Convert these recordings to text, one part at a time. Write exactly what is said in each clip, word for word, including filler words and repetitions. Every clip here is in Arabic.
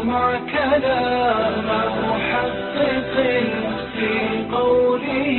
واسمع كلام محقق في قوله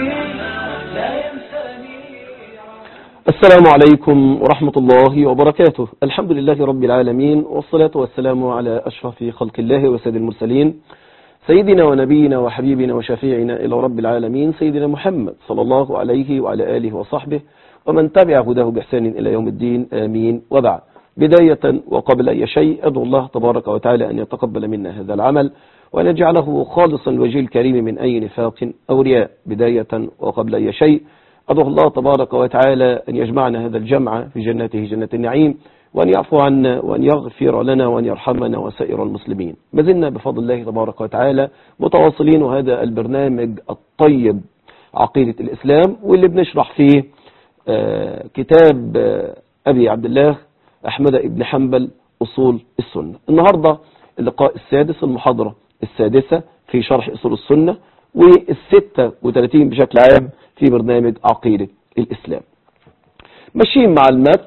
لا ينساني. السلام عليكم ورحمة الله وبركاته. الحمد لله رب العالمين، والصلاة والسلام على أشرف خلق الله وسيد المرسلين، سيدنا ونبينا وحبيبنا وشفيعنا إلى رب العالمين، سيدنا محمد صلى الله عليه وعلى آله وصحبه ومن تبع هداه بإحسان إلى يوم الدين، آمين. وبعد، بداية وقبل أي شيء أدعو الله تبارك وتعالى أن يتقبل منا هذا العمل وأن يجعله خالصا لوجه الكريم من أي نفاق أو رياء. بداية وقبل أي شيء أدعو الله تبارك وتعالى أن يجمعنا هذا الجمع في جنته جنة النعيم، وأن يعفو عنا وأن يغفر لنا وأن يرحمنا وسائر المسلمين. ما زلنا بفضل الله تبارك وتعالى متواصلين هذا البرنامج الطيب عقيدة الإسلام، واللي بنشرح فيه آه كتاب آه أبي عبد الله أحمد بن حنبل أصول السنة. النهاردة اللقاء السادس، المحاضرة السادسة في شرح أصول السنة، والستة وثلاثين بشكل عام في برنامج عقيدة الإسلام. ماشيين مع المتن،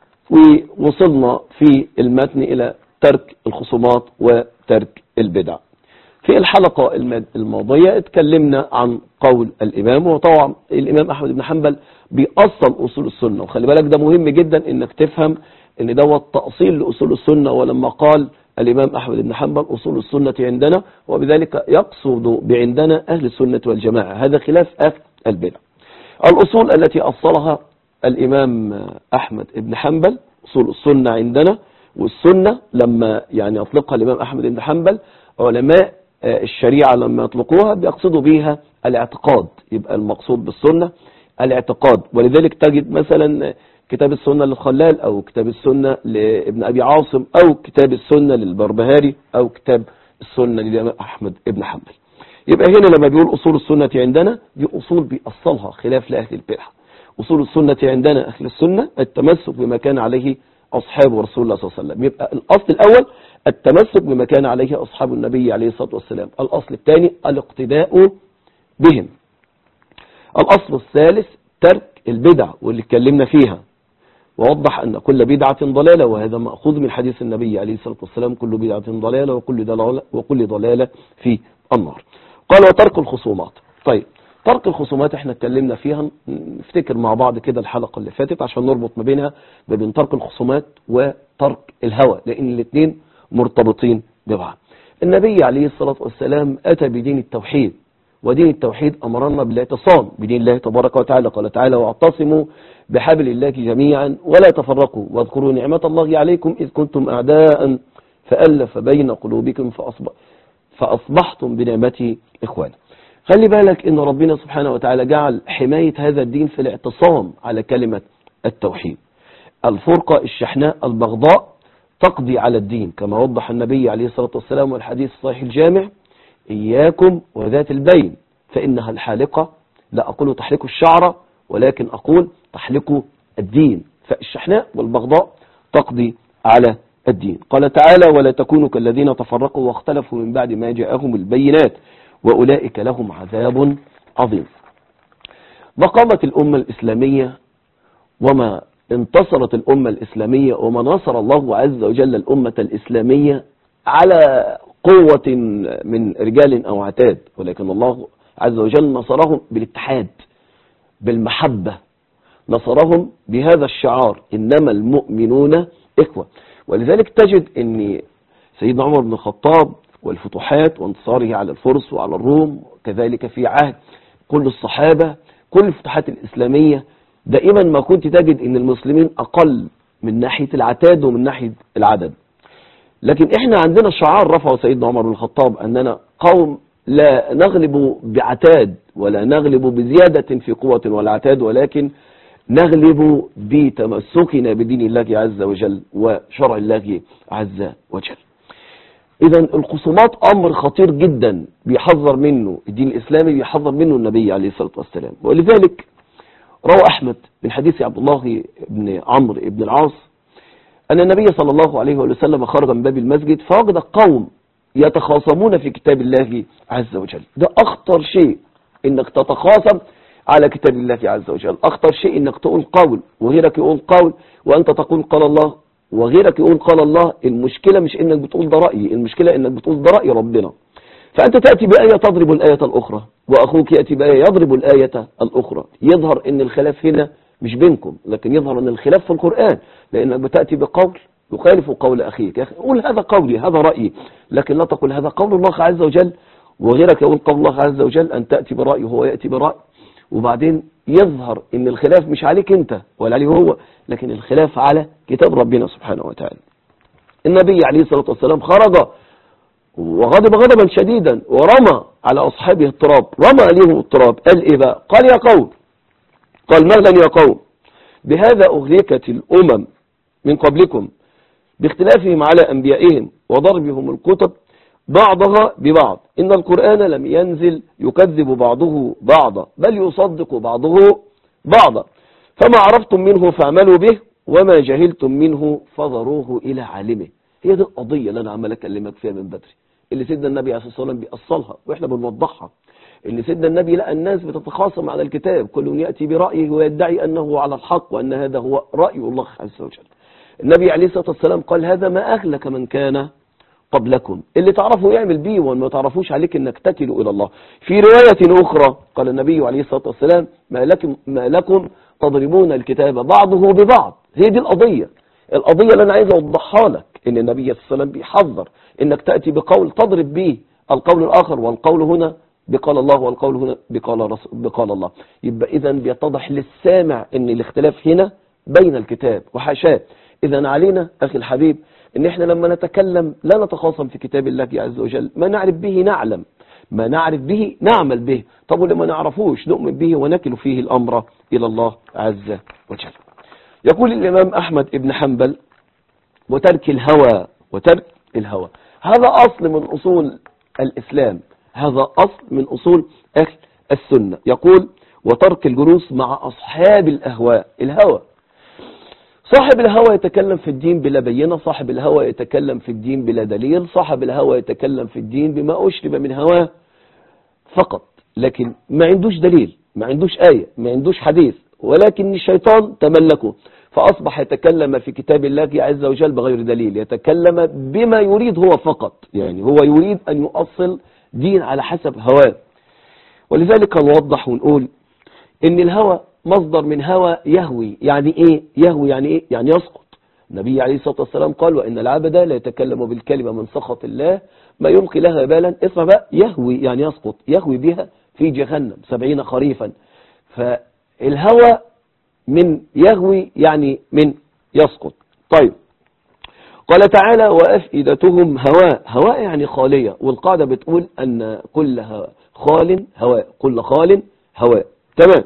ووصلنا في المتن إلى ترك الخصومات وترك البدع. في الحلقة الماضية اتكلمنا عن قول الإمام، وطبعا الإمام أحمد بن حنبل بيأصل أصول السنة، وخلي بالك ده مهم جدا إنك تفهم إن دوت تأصيل لأصول السنة. ولما قال الإمام أحمد بن حنبل أصول السنة عندنا، وبذلك يقصد بعندنا أهل السنة والجماعة، هذا خلاف أهل البدع. الأصول التي أصلها الإمام أحمد بن حنبل أصول السنة عندنا، والسنة لما يعني أطلقها الإمام أحمد بن حنبل علماء الشريعة لما يطلقوها بيقصدوا بيها الاعتقاد، يبقى المقصود بالسنة الاعتقاد. ولذلك تجد مثلا كتاب السنة للخلال، أو كتاب السنة لابن أبي عاصم، أو كتاب السنة للبربهاري، أو كتاب السنة للإمام أحمد بن حنبل. يبقى هنا لما بيقول أصول السنة عندنا، دي أصول بيأصلها خلاف لأهل البدع. أصول السنة عندنا أهل السنة التمسك بما كان عليه أصحاب رسول الله صلى الله عليه وسلم. يبقى الأصل الأول التمسك بما كان عليه أصحاب النبي عليه الصلاة والسلام. الأصل الثاني الاقتداء بهم. الأصل الثالث ترك البدع، واللي اتكلمنا فيها ووضح أن كل بدعة ضلالة، وهذا مأخوذ من حديث النبي عليه الصلاة والسلام: كل بدعة ضلالة وكل ضلالة وكل ضلالة في النار. قال وترك الخصومات. طيب، ترك الخصومات احنا اتكلمنا فيها، نفتكر مع بعض كده الحلقة اللي فاتت عشان نربط ما بينها ما بين ترك الخصومات وترك الهوى، لأن الاثنين مرتبطين ببعض. النبي عليه الصلاة والسلام أتى بدين التوحيد، ودين التوحيد أمرنا بالاعتصام بدين الله تبارك وتعالى. قال تعالى: واعتصموا بحبل الله جميعا ولا تفرقوا واذكروا نعمة الله عليكم إذ كنتم أعداء فألف بين قلوبكم فأصبح فأصبحتم بنعمته إخوانا. خلي بالك إن ربنا سبحانه وتعالى جعل حماية هذا الدين في الاعتصام على كلمة التوحيد. الفرقة الشحناء البغضاء تقضي على الدين، كما وضح النبي عليه الصلاة والسلام والحديث الصحيح الجامع: إياكم وذات البين فإنها الحالقة، لا أقول تحلق الشعر ولكن أقول تحلق الدين. فالشحناء والبغضاء تقضي على الدين. قال تعالى: ولا تكونوا كالذين تفرقوا واختلفوا من بعد ما جاءهم البينات وأولئك لهم عذاب عظيم. وقامت الأمة الإسلامية، وما انتصرت الأمة الإسلامية، وما نصر الله عز وجل الأمة الإسلامية على قوة من رجال أو عتاد، ولكن الله عز وجل نصرهم بالاتحاد، بالمحبة، نصرهم بهذا الشعار: إنما المؤمنون إخوة. ولذلك تجد أن سيدنا عمر بن الخطاب والفتوحات وانتصاره على الفرس وعلى الروم، كذلك في عهد كل الصحابة، كل الفتوحات الإسلامية، دائما ما كنت تجد أن المسلمين أقل من ناحية العتاد ومن ناحية العدد. لكن احنا عندنا شعار رفعه سيدنا عمر بن الخطاب: أننا قوم لا نغلب بعتاد ولا نغلب بزيادة في قوة ولا عتاد، ولكن نغلب بتمسكنا بدين الله عز وجل وشرع الله عز وجل. إذا الخصومات أمر خطير جدا بيحذر منه الدين الإسلامي، بيحذر منه النبي عليه الصلاة والسلام. ولذلك روى أحمد من حديث عبد الله بن عمرو بن العاص أن النبي صلى الله عليه وسلم خرج من باب المسجد فوجد قوم يتخاصمون في كتاب الله عز وجل. ده أخطر شيء، إنك تتخاصم على كتاب الله عز وجل. أخطر شيء إنك تقول قول وغيرك يقول قول وأنت تقول قال الله وغيرك يقول قال الله. المشكلة مش انك بتقول ده رأيي، المشكلة انك بتقول ده رأي ربنا. فأنت تأتي بآية تضرب الآية الأخرى، وأخوك يأتي بآية يضرب الآية الأخرى. يظهر ان الخلاف هنا مش بينكم، لكن يظهر ان الخلاف في القرآن، لأنك بتأتي بقول يخالف قول أخيك. يا أخي قول هذا قولي، هذا رأيي، لكن لا تقول هذا قول الله عز وجل. وغيرك يقول قول الله عز وجل، أن تأتي برأي وهو يأتي برأي، وبعدين يظهر ان الخلاف مش عليك انت ولا عليه هو، لكن الخلاف على كتاب ربنا سبحانه وتعالى. النبي عليه الصلاة والسلام خرج وغضب غضبا شديدا ورمى على أصحابه التراب، رمى عليهم التراب. قال إيه بقى؟ قال يا قوم، قال مهلا يا قوم، بهذا أغرقت الأمم من قبلكم باختلافهم على أنبيائهم وضربهم الكتب بعضها ببعض، إن القرآن لم ينزل يكذب بعضه بعضا بل يصدق بعضه بعضا، فما عرفتم منه فاعملوا به وما جهلتم منه فضروه إلى عالمه. هي دي القضية اللي أنا عمال أكلمك فيها من بدري، اللي سيدنا النبي عليه الصلاة والسلام بيأصلها وإحنا بنوضحها. اللي سيدنا النبي لقى الناس بتتخاصم على الكتاب، كل يأتي برأيه ويدعي أنه على الحق وأن هذا هو رأي الله عز وجل. النبي عليه الصلاة والسلام قال هذا ما أهلك من كان قبلكم، اللي تعرفوا يعمل بيه وما تعرفوش عليك انك تكلوا الى الله. في رواية اخرى قال النبي عليه الصلاة والسلام ما لكم, ما لكم تضربون الكتاب بعضه ببعض. هي دي القضية، القضية اللي انا عايز اوضحها لك، ان النبي صلى الله عليه وسلم بيحذر انك تأتي بقول تضرب به القول الاخر، والقول هنا بقال الله والقول هنا بقال, بقال الله. يبقى اذا بيتضح للسامع ان الاختلاف هنا بين الكتاب وحاشاه. اذا علينا اخي الحبيب ان احنا لما نتكلم لا نتخاصم في كتاب الله عز وجل، ما نعرف به نعلم، ما نعرف به نعمل به. طب ولما نعرفوش نؤمن به ونكل فيه الامر الى الله عز وجل. يقول الامام احمد ابن حنبل وترك الهوى، وترك الهوى هذا اصل من اصول الاسلام، هذا اصل من اصول اهل السنة. يقول وترك الجلوس مع اصحاب الاهواء. الهوى، صاحب الهوى يتكلم في الدين بلا بينة، صاحب الهوى يتكلم في الدين بلا دليل، صاحب الهوى يتكلم في الدين بما أشرب من هواه فقط، لكن ما عندوش دليل، ما عندوش آية، ما عندوش حديث، ولكن الشيطان تملكه فأصبح يتكلم في كتاب الله عز وجل بغير دليل، يتكلم بما يريد هو فقط، يعني هو يريد أن يؤصل دين على حسب هواه. ولذلك نوضح ونقول إن الهوى مصدر من هوى يهوي. يعني ايه يهوي؟ يعني ايه؟ يعني يسقط. النبي عليه الصلاة والسلام قال وإن العبد لا يتكلم بالكلمة من سخط الله ما يلقي لها بالا. اسمع بقى، يهوي يعني يسقط، يهوي بها في جهنم سبعين خريفا. فالهوى من يهوي يعني من يسقط. طيب قال تعالى وأفئدتهم هواء. هواء يعني خالية، والقاعدة بتقول أن كل هواء خال هواء، كل خال هواء. تمام.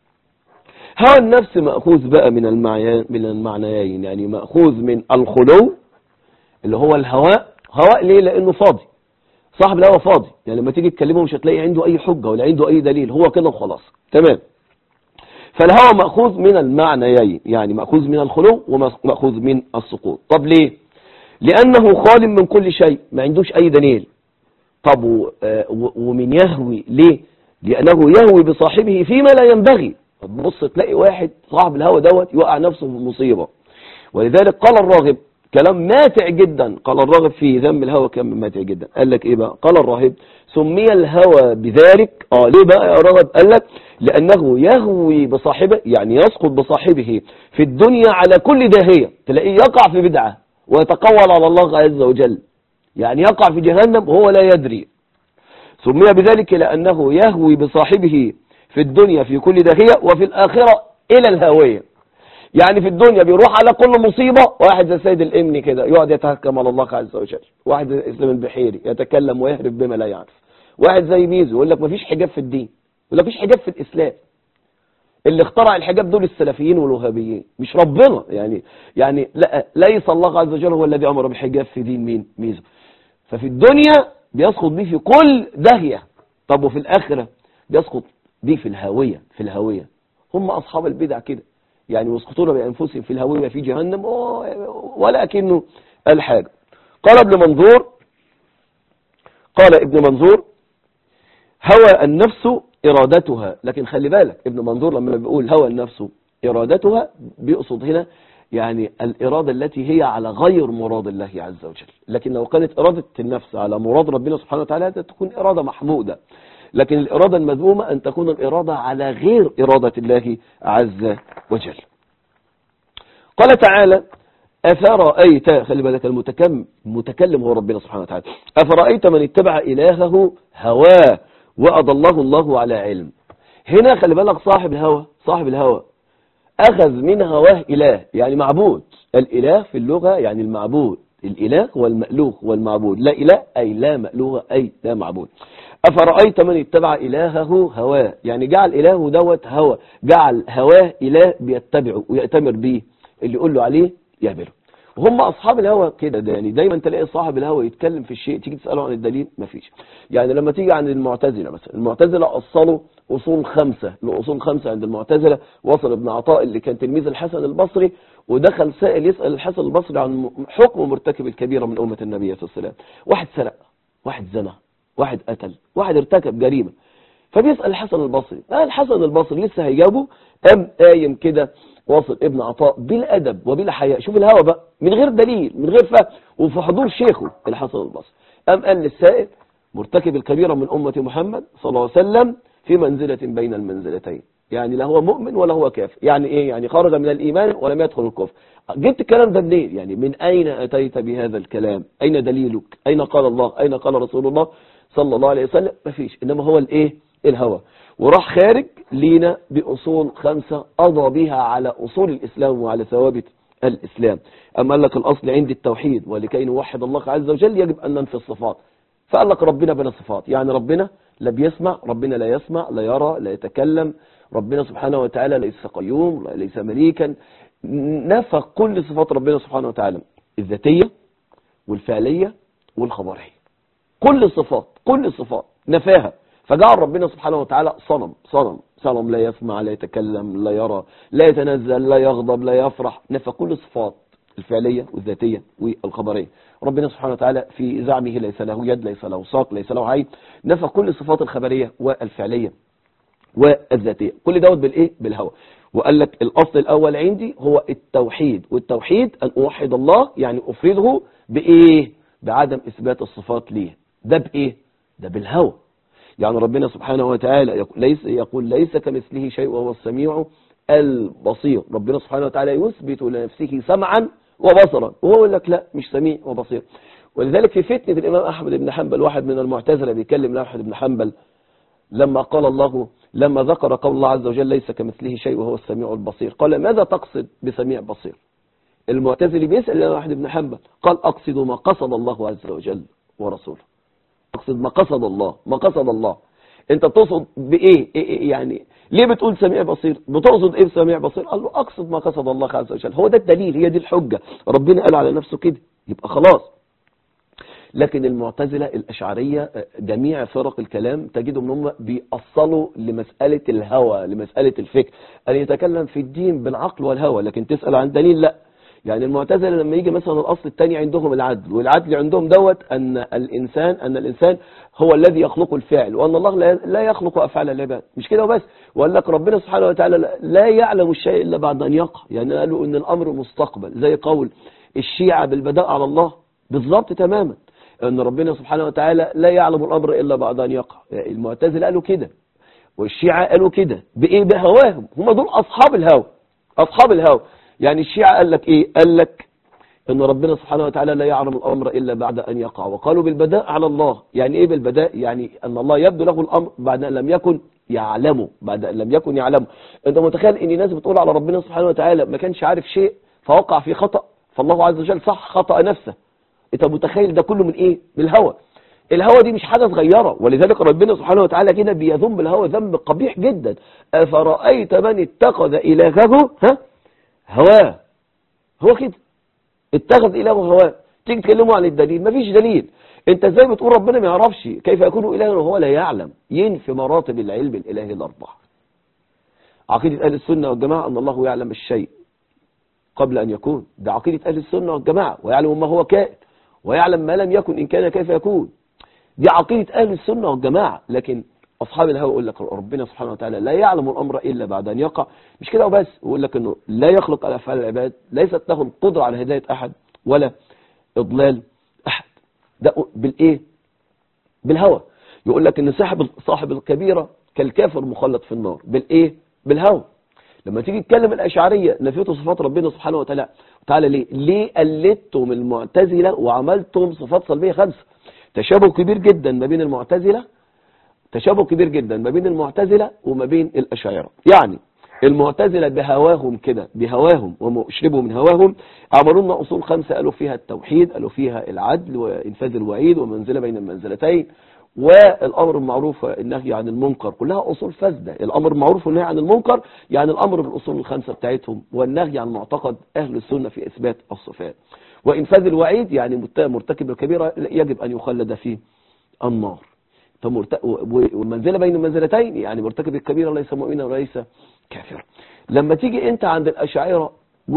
هوى النفس مأخوذ بقى من المعنيين، من المعنيين يعني مأخوذ من الخلو اللي هو الهواء. هواء ليه؟ لأنه فاضي، صاحب الهوى فاضي، يعني لما تيجي تكلمه مش هتلاقي عنده أي حجة ولا عنده أي دليل، هو كده وخلاص. تمام. فالهوى مأخوذ من المعنيين، يعني مأخوذ من الخلو ومأخوذ من السقوط. طب ليه؟ لأنه خال من كل شيء، ما عندوش أي دليل. طب ومن يهوي ليه؟ لأنه يهوي بصاحبه فيما لا ينبغي. تبص تلاقي واحد صاحب الهوى دوت يوقع نفسه في مصيبة. ولذلك قال الراغب كلام ماتع جدا، قال الراغب في ذم الهوى كلام ماتع جدا. قال لك ايه بقى؟ قال الراهب سمي الهوى بذلك. اه ليه بقى يا راغب؟ قال لك لأنه يهوي بصاحبه، يعني يسقط بصاحبه في الدنيا على كل داهية. تلاقيه يقع في بدعة ويتقول على الله عز وجل، يعني يقع في جهنم وهو لا يدري. سمي بذلك لأنه يهوي بصاحبه في الدنيا في كل داهية، وفي الآخرة إلى الهاوية. يعني في الدنيا بيروح على كل مصيبة، واحد زي سيد الإمني كده يقعد يتهكم على الله عز وجل، واحد زي إسلام البحيري يتكلم ويهرب بما لا يعرف، واحد زي ميزو يقول لك مفيش حجاب في الدين، يقول لك مفيش حجاب في الإسلام. اللي اخترع الحجاب دول السلفيين والوهابيين مش ربنا، يعني يعني لا ليس الله عز وجل هو الذي أمر بحجاب في دين مين؟ ميزو. ففي الدنيا بيسقط به في كل داهية. طب وفي الآخرة بيسقط دي في الهاوية، في الهاوية. هم أصحاب البدع كده، يعني يسقطون بأنفسهم في الهاوية في جهنم ولكنه الحاجة. قال ابن منظور، قال ابن منظور هوى النفس إرادتها. لكن خلي بالك ابن منظور لما بيقول هوى النفس إرادتها بيقصد هنا يعني الإرادة التي هي على غير مراد الله عز وجل. لكن لو كانت إرادة النفس على مراد ربنا سبحانه وتعالى تكون إرادة محمودة. لكن الإرادة المذمومة أن تكون الإرادة على غير إرادة الله عز وجل. قال تعالى أفرأيت، خلي بالك المتكلم متكلم هو ربنا سبحانه وتعالى، أفرأيت من اتبع إلهه هواه وأضله الله على علم. هنا خلي بالك صاحب الهوى، صاحب الهوى أخذ من هواه إله، يعني معبود. الإله في اللغة يعني المعبود، الإله هو المألوه والمعبود، لا إله أي لا مألوه أي لا معبود. أفرأيت من اتبع إلهه هواه، يعني جعل إلهه دوت هوى، جعل هواه إله بيتبعه ويأتمر به، اللي يقول له عليه يعمله. وهم أصحاب الهوى كده، يعني دايما تلاقي صاحب الهوى يتكلم في الشيء تيجي تسأله عن الدليل مفيش. يعني لما تيجي عن المعتزلة مثلا، المعتزلة أصلوا أصول خمسة، الأصول خمسة عند المعتزلة. وصل ابن عطاء اللي كان تلميذ الحسن البصري ودخل سائل يسأل الحسن البصري عن حكم مرتكب الكبيرة من أمة النبي صلى الله عليه وسلم. واحد سرق، واحد زنى، واحد قتل، واحد ارتكب جريمة، فبيسأل الحسن البصري. آه الحسن البصري لسه هيجاوبه، قام قايم كده واصل ابن عطاء بالأدب وبلا حياء، شوف الهوى بقى، من غير دليل من غير فهم، وفي حضور شيخه الحسن البصري، قام قال للسائل مرتكب الكبيرة من أمة محمد صلى الله عليه وسلم في منزلة بين المنزلتين، يعني لا هو مؤمن ولا هو كافر. يعني ايه؟ يعني خرج من الإيمان ولم يدخل الكفر. جبت الكلام ده منين؟ يعني من أين أتيت بهذا الكلام؟ أين دليلك؟ أين قال الله؟ أين قال رسول الله صلى الله عليه وسلم؟ مفيش، إنما هو الإيه؟ الهوى. وراح خارج لينا بأصول خمسة أضى بها على أصول الإسلام وعلى ثوابت الإسلام. أما قال لك الأصل عندي التوحيد، ولكي نوحد الله عز وجل يجب أن ننفي الصفات. فقال لك ربنا بلا صفات، يعني ربنا لا بيسمع، ربنا لا يسمع، لا يرى، لا يتكلم، ربنا سبحانه وتعالى ليس قيوم، ليس مليكا. نفى كل صفات ربنا سبحانه وتعالى، الذاتية والفعلية والخبرية، كل الصفات كل الصفات نفاها. فجعل ربنا سبحانه وتعالى صنم صنم صنم لا يسمع، لا يتكلم، لا يرى، لا يتنزل، لا يغضب، لا يفرح. نفى كل الصفات الفعلية والذاتية والخبرية. ربنا سبحانه وتعالى في زعمه ليس له يد، ليس له ساق، ليس له عين. نفى كل الصفات الخبرية والفعلية والذاتية، كل دوت بالايه؟ بالهوى. وقال لك الاصل الاول عندي هو التوحيد، والتوحيد ان اوحد الله، يعني افرده بايه؟ بعدم اثبات الصفات ليه. ده بايه؟ ده بالهوى. يعني ربنا سبحانه وتعالى يقول ليس, يقول ليس كمثله شيء وهو السميع البصير. ربنا سبحانه وتعالى يثبت لنفسه سمعا وبصرا، وهو يقول لك لا مش سميع وبصير. ولذلك في فتنة الإمام أحمد بن حنبل، واحد من المعتزلة بيكلم أحمد بن حنبل لما قال الله، لما ذكر قول الله عز وجل ليس كمثله شيء وهو السميع البصير، قال ماذا تقصد بسميع بصير؟ المعتزلي بيسأل الإمام أحمد بن حنبل، قال أقصد ما قصد الله عز وجل ورسوله. أقصد ما قصد الله، ما قصد الله. أنت بتقصد بإيه؟ إيه يعني ليه بتقول سميع بصير؟ بتقصد إيه بسميع بصير؟ قال له أقصد ما قصد الله عز وجل. هو ده الدليل، هي دي الحجة، ربنا قال على نفسه كده، يبقى خلاص. لكن المعتزلة الأشعرية جميع فرق الكلام تجدهم هم بيأصلوا لمسألة الهوى، لمسألة الفكر، أن يتكلم في الدين بالعقل والهوى، لكن تسأل عن دليل لا. يعني المعتزلة لما يجي مثلا الأصل الثاني عندهم العدل، والعدل عندهم دوت أن الإنسان أن الإنسان هو الذي يخلق الفعل، وأن الله لا يخلق أفعال العباد. مش كده وبس، وقال لك ربنا سبحانه وتعالى لا يعلم الشيء إلا بعد أن يقع. يعني قالوا أن الأمر مستقبل، زي قول الشيعة بالبداء على الله بالضبط تماما، أن ربنا سبحانه وتعالى لا يعلم الأمر إلا بعد أن يقع. المعتزلة قالوا كده، والشيعة قالوا كده بإيه؟ بهواهم. هم دول أصحاب الهوى، أصحاب الهوى. يعني الشيعة قال لك إيه؟ قال لك أن ربنا سبحانه وتعالى لا يعلم الأمر إلا بعد أن يقع، وقالوا بالبداء على الله. يعني إيه بالبداء؟ يعني أن الله يبدو له الأمر بعد أن لم يكن يعلمه، بعد أن لم يكن يعلمه. أنت متخيل أن ناس بتقول على ربنا سبحانه وتعالى ما كانش عارف شيء فوقع في خطأ، فالله عز وجل صح خطأ نفسه. أنت متخيل ده كله من إيه؟ بالهوى. الهوى دي مش حاجة صغيرة، ولذلك ربنا سبحانه وتعالى كده بيذم الهوى ذنب قبيح جدا. أفرأيت من اتخذ إلهه ها هواه، هو كده اتخذ إلهه هواه. تيجي تكلموا عن الدليل، مفيش دليل. انت ازاي بتقول ربنا ما يعرفش؟ كيف يكون إلها وهو لا يعلم؟ ينفي مراتب العلم الإلهي الأربعة. عقيدة أهل السنة والجماعة أن الله يعلم الشيء قبل أن يكون، ده عقيدة أهل السنة والجماعة، ويعلم ما هو كائن، ويعلم ما لم يكن إن كان كيف يكون. دي عقيدة أهل السنة والجماعة. لكن أصحاب الهوى يقول لك ربنا سبحانه وتعالى لا يعلم الأمر إلا بعد أن يقع. مش كده وبس، يقول لك أنه لا يخلق على أفعال العباد، ليست له القدرة على هداية أحد ولا إضلال أحد. ده بالإيه؟ بالهوى. يقول لك أن صاحب صاحب الكبيرة كالكافر مخلد في النار. بالإيه؟ بالهوى. لما تيجي تتكلم الأشعرية نفيتوا صفات ربنا سبحانه وتعالى تعالى ليه؟ ليه قلدتم المعتزلة وعملتم صفات سلبية خمسة؟ تشابه كبير جدا ما بين المعتزلة تشابه كبير جدا ما بين المعتزلة وما بين الأشاعرة. يعني المعتزلة بهواهم كده بهواهم ومشربوا من هواهم عملوا لنا أصول خمسة، قالوا فيها التوحيد، قالوا فيها العدل وإنفاذ الوعيد ومنزلة بين المنزلتين والأمر المعروف والنهي عن المنكر، كلها أصول فاسدة. الأمر المعروف والنهي عن المنكر يعني الأمر بالأصول الخمسة بتاعتهم، والنهي عن معتقد أهل السنة في إثبات الصفات، وإنفاذ الوعيد يعني مرتكب الكبيرة يجب أن يخلد في النار. والمنزلة بين المنزلتين يعني مرتكب الكبيرة ليس مؤمنا وليس كافرا. لما تيجي انت عند الأشاعرة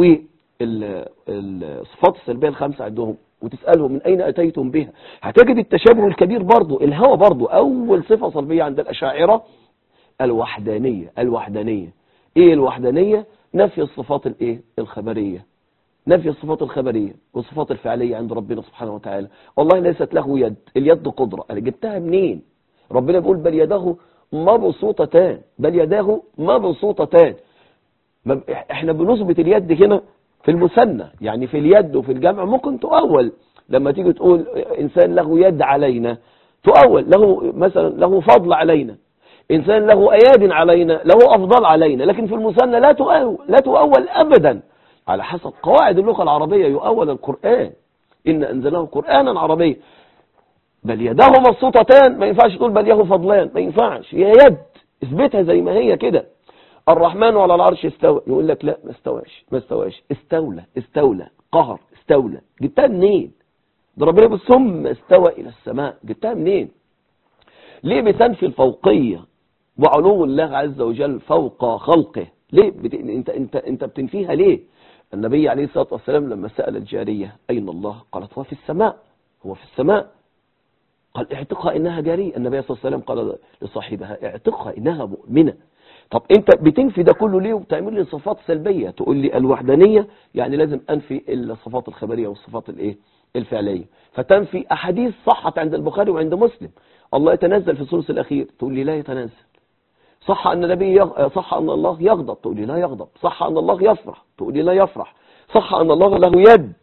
والصفات السلبية الخمسة عندهم وتسألهم من أين أتيتم بها، هتجد التشابه الكبير برضو. الهوى برضو أول صفة سلبية عند الأشاعرة الوحدانية. الوحدانية إيه الوحدانية؟ نفي الصفات الإيه؟ الخبرية. نفي الصفات الخبرية والصفات الفعلية عند ربنا سبحانه وتعالى. والله ليست له يد، اليد قدرة. أنا جبتها منين؟ ربنا بيقول بل يداه مبسوطتان، بل يداه مبسوطتان. احنا بنثبت اليد هنا في المثنى، يعني في اليد وفي الجمع ممكن تؤول. لما تيجي تقول إنسان له يد علينا تؤول، له مثلا له فضل علينا، إنسان له أياد علينا، له أفضل علينا. لكن في المثنى لا تؤول، لا تؤول أبدا. على حسب قواعد اللغة العربية يؤول القرآن، إن أنزلناه قرآنا عربيا. بل يداه مبسوطتان ما ينفعش تقول بل يده فضلان، ما ينفعش، هي يد اثبتها زي ما هي كده. الرحمن على العرش استوى، يقول لك لا ما استواش ما استواش استولى استولى قهر استولى. جبتها منين؟ ده ربنا يقول ثم استوى إلى السماء. جبتها منين؟ ليه بتنفي الفوقية وعلو الله عز وجل فوق خلقه؟ ليه بت... انت انت انت بتنفيها ليه؟ النبي عليه الصلاة والسلام لما سأل الجارية أين الله؟ قالت هو في السماء، هو في السماء. قال اعتقها إنها جارية. النبي صلى الله عليه وسلم قال لصاحبها اعتقها إنها مؤمنة. طب انت بتنفي ده كله ليه وبتعمل لي صفات سلبية؟ تقول لي الوحدانية يعني لازم أنفي الصفات الخبرية والصفات الايه الفعلية. فتنفي أحاديث صحت عند البخاري وعند مسلم. الله يتنزل في الثلث الأخير، تقول لي لا يتنزل. صح أن النبي يغ... صح أن الله يغضب، تقول لي لا يغضب. صح أن الله يفرح، تقول لي لا يفرح. صح أن الله له يد،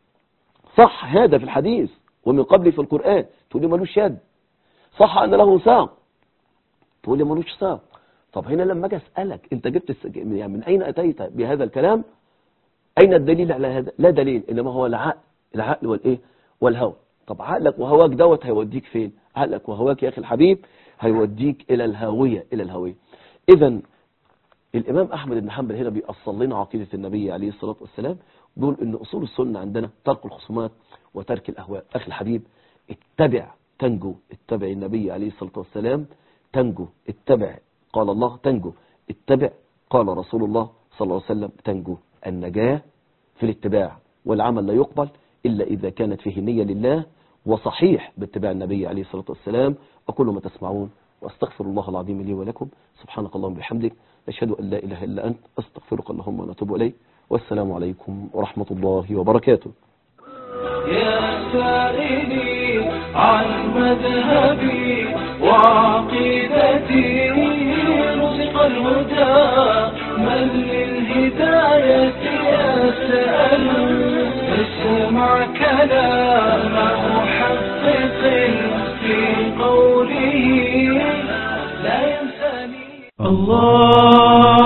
صح هذا في الحديث ومن قبل في القرآن، تقول لي ملوش يد. صح أن له ساق، تقول لي ملوش ساق. طب هنا لما اجي اسالك انت جبت الس... يعني من اين اتيت بهذا الكلام؟ اين الدليل على هذا؟ لا دليل، انما هو العقل العقل والايه والهوى. طب عقلك وهواك دوت هيوديك فين؟ عقلك وهواك يا اخي الحبيب هيوديك الى الهاويه الى الهاويه. اذا الامام احمد بن حنبل هنا بيأصل لنا عقيده النبي عليه الصلاه والسلام، بيقول ان اصول السنه عندنا ترك الخصومات وترك الاهواء. اخي الحبيب اتبع تنجو، اتبع النبي عليه الصلاه والسلام تنجو، اتبع قال الله تنجو، اتبع قال رسول الله صلى الله عليه وسلم تنجو. النجاة في الاتباع، والعمل لا يقبل إلا إذا كانت فيه نية لله وصحيح باتباع النبي عليه الصلاة والسلام. أقول ما تسمعون وأستغفر الله العظيم لي ولكم. سبحانك اللهم وبحمدك، أشهد أن لا إله إلا أنت، أستغفرك اللهم ونتوب إليك. والسلام عليكم ورحمة الله وبركاته. يا سائلي عن مذهبي وعقيدتي، رزق الهدى من للهداية يسأل. اسمع كلام محقق في قوله لا ينساني الله.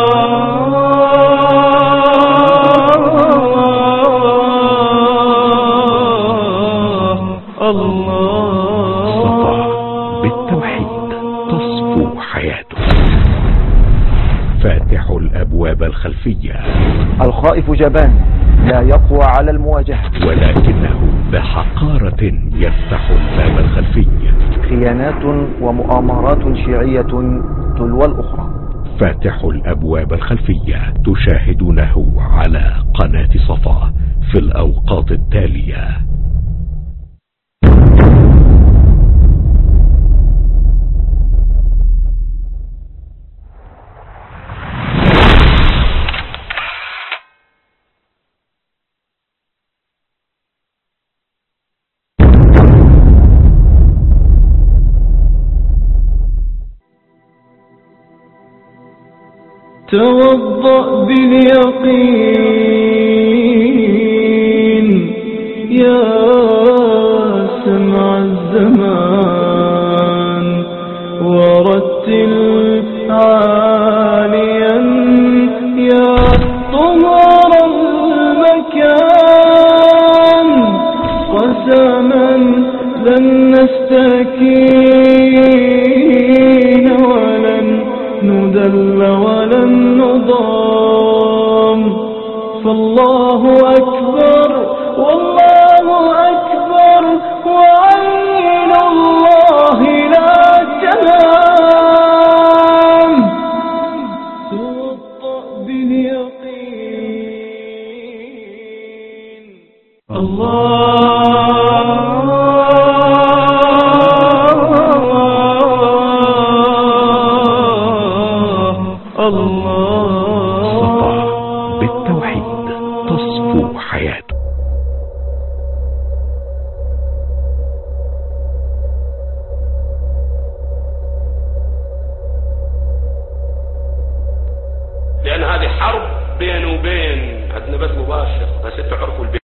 الأبواب الخلفية. الخائف جبان لا يقوى على المواجهة، ولكنه بحقارة يفتح الباب الخلفي. خيانات ومؤامرات شيعية تلو الأخرى. فاتح الأبواب الخلفية تشاهدونه على قناة صفا في الأوقات التالية. توضأ باليقين يا سمع الزمان، ورتل عاليا يا طهر المكان. قسما لن نستكين ولن ندل ولن نضام، فالله أكبر والله أكبر وعين الله لا تنام. توضأ باليقين. الله صفا بالتوحيد تصفو حياته. لأن هذه حرب بين وبين عندنا بث مباشر، بس تعرفوا